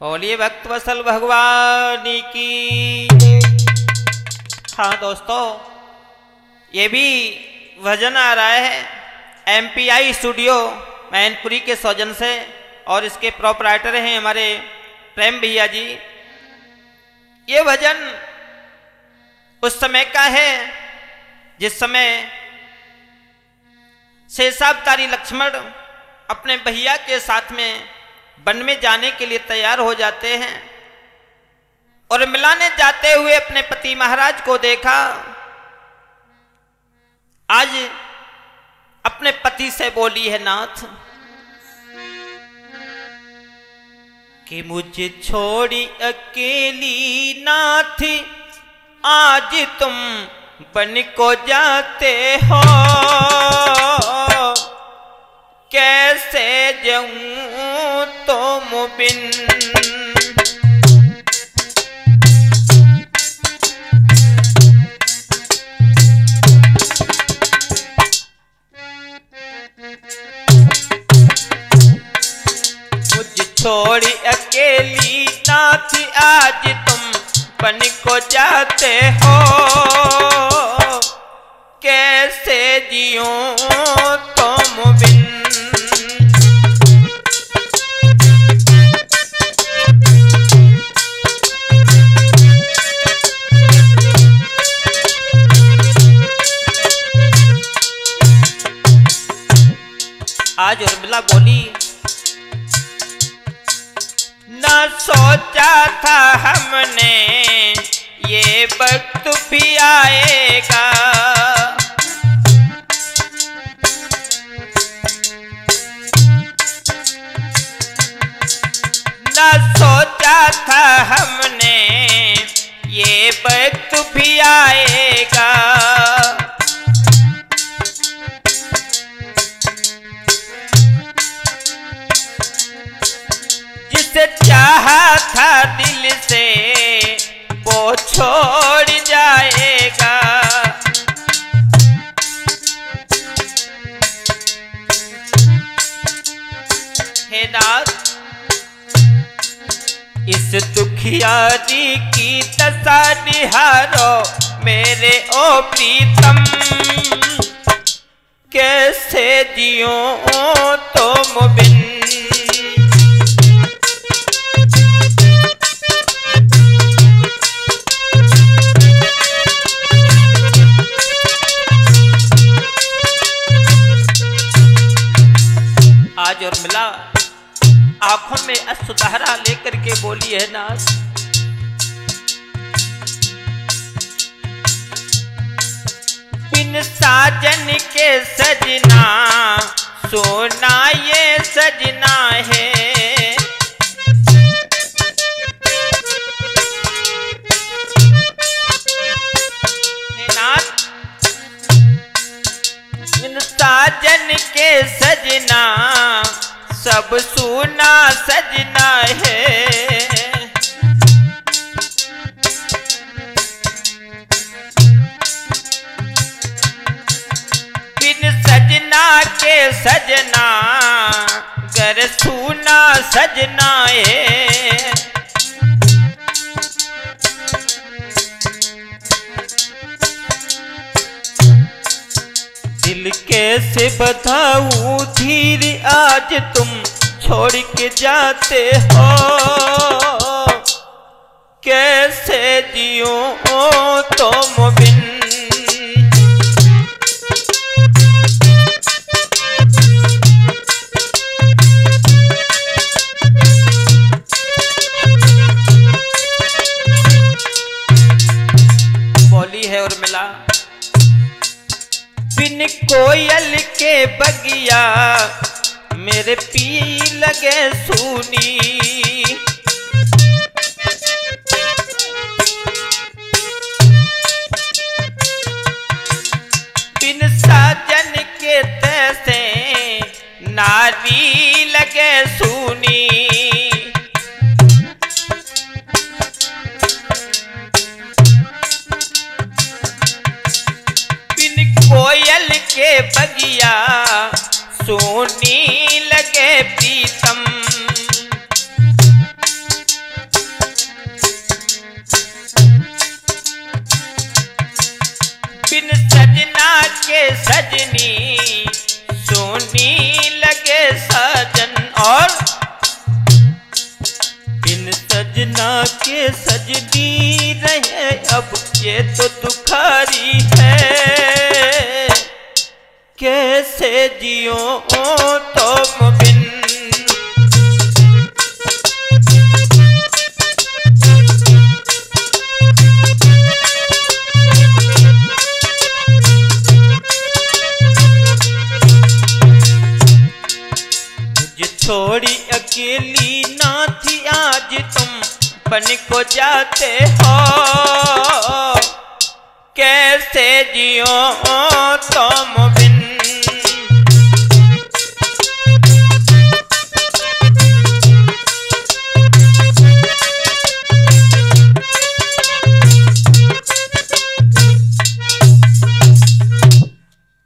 बोलिए भक्त वत्सल भगवान की। हाँ दोस्तों, ये भी भजन आ रहा है MPI स्टूडियो मैनपुरी के सौजन से, और इसके प्रोपराइटर हैं हमारे प्रेम भैया जी। ये भजन उस समय का है जिस समय शेषावतारी लक्ष्मण अपने भैया के साथ में वन में जाने के लिए तैयार हो जाते हैं और मिलाने जाते हुए अपने पति महाराज को देखा। आज अपने पति से बोली है नाथ कि मुझे छोड़ी अकेली नाथ आज तुम वन को जाते हो, कैसे जाऊं तुम बिन। मुझे छोड़ी अकेली नाथ आज तुम वन को जाते हो, कैसे जियूं तुम बिन। आज उर्मिला बोली ना सोचा था हमने ये वक्त भी आएगा, ना सोचा था हमने ये वक्त भी आएगा। जिसे चाहा था दिल से वो छोड़ जाएगा। हे नाथ, इस दुखियारी की दशा निहारो मेरे ओ प्रीतम, कैसे जियूं तुम बिन। आज और मिला आंखों में अश्रुधारा लेकर के बोली है नाथ बिन साजन के सजना सोना ये सजना है। नाथ बिन साजन के सजना सब सुना सजना है। बिन सजना के सजना घर सुना सजना है। दिल कैसे बताऊं धीर आज तुम छोड़ के जाते हो, कैसे जियूं तुम बिन। बोली है उर्मिला बिन कोयल के बगिया मेरे पी लगे सुनी, बिन साजन के तैसे नारी लगे सुनी। बिन कोयल के बगिया सोनी लगे प्रीतम, सजना के सजनी रहे अब ये तो दुखारी है, कैसे जियो तुम बिन। छोड़ी अकेली ना थी आज तुम बन को जाते हो, कैसे जियो तुम।